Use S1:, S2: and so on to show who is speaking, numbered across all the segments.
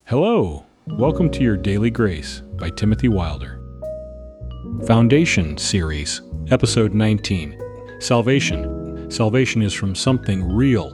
S1: Hello, welcome to your Daily Grace by Timothy Wilder. Foundation Series, Episode 19. Salvation. Salvation is from something real.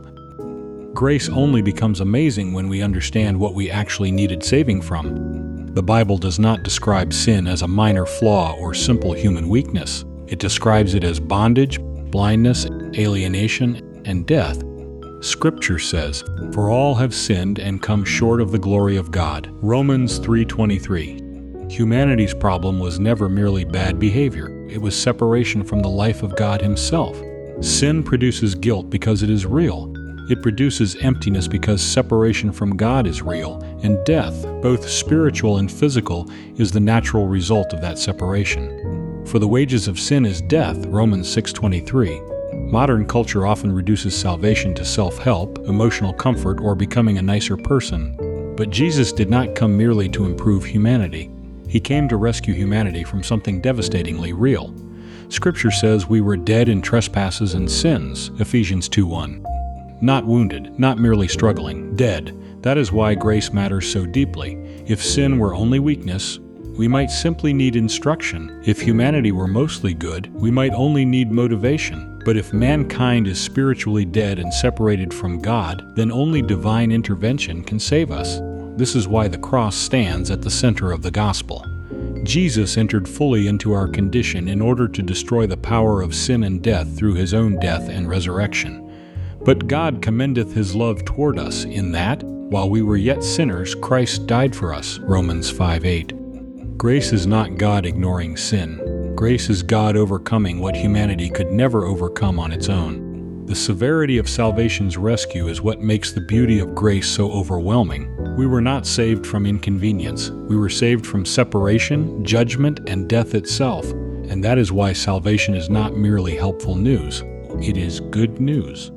S1: Grace only becomes amazing when we understand what we actually needed saving from. The Bible does not describe sin as a minor flaw or simple human weakness. It describes it as bondage, blindness, alienation, and death. Scripture says, "For all have sinned and come short of the glory of God." Romans 3:23. Humanity's problem was never merely bad behavior. It was separation from the life of God Himself. Sin produces guilt because it is real. It produces emptiness because separation from God is real. And death, both spiritual and physical, is the natural result of that separation. For the wages of sin is death, Romans 6:23. Modern culture often reduces salvation to self-help, emotional comfort, or becoming a nicer person. But Jesus did not come merely to improve humanity. He came to rescue humanity from something devastatingly real. Scripture says we were dead in trespasses and sins, Ephesians 2:1. Not wounded, not merely struggling, dead. That is why grace matters so deeply. If sin were only weakness, we might simply need instruction. If humanity were mostly good, we might only need motivation. But if mankind is spiritually dead and separated from God, then only divine intervention can save us. This is why the cross stands at the center of the gospel. Jesus entered fully into our condition in order to destroy the power of sin and death through His own death and resurrection. But God commendeth His love toward us in that, while we were yet sinners, Christ died for us, Romans 5:8. Grace is not God ignoring sin. Grace is God overcoming what humanity could never overcome on its own. The severity of salvation's rescue is what makes the beauty of grace so overwhelming. We were not saved from inconvenience. We were saved from separation, judgment, and death itself. And that is why salvation is not merely helpful news. It is good news.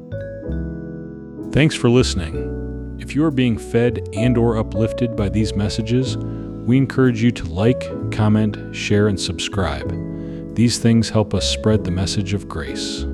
S1: Thanks for listening. If you are being fed and/or uplifted by these messages, we encourage you to like, comment, share, and subscribe. These things help us spread the message of grace.